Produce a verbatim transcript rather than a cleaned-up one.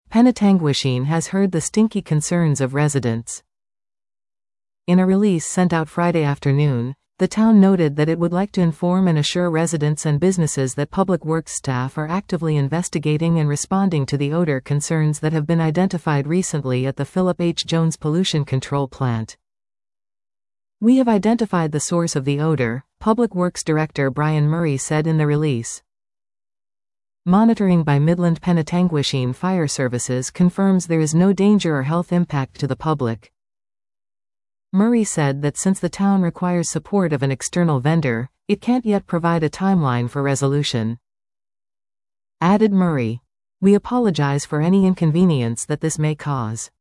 Penetanguishene has heard the stinky concerns of residents. In a release sent out Friday afternoon, the town noted that it would like to inform and assure residents and businesses that public works staff are actively investigating and responding to the odor concerns that have been identified recently at the Philip H. Jones Pollution Control Plant. "We have identified the source of the odor," Public Works Director Brian Murray said in the release. Monitoring by Midland Penetanguishene Fire Services confirms there is no danger or health impact to the public. Murray said that since the town requires support of an external vendor, it can't yet provide a timeline for resolution. Added Murray, "We apologize for any inconvenience that this may cause."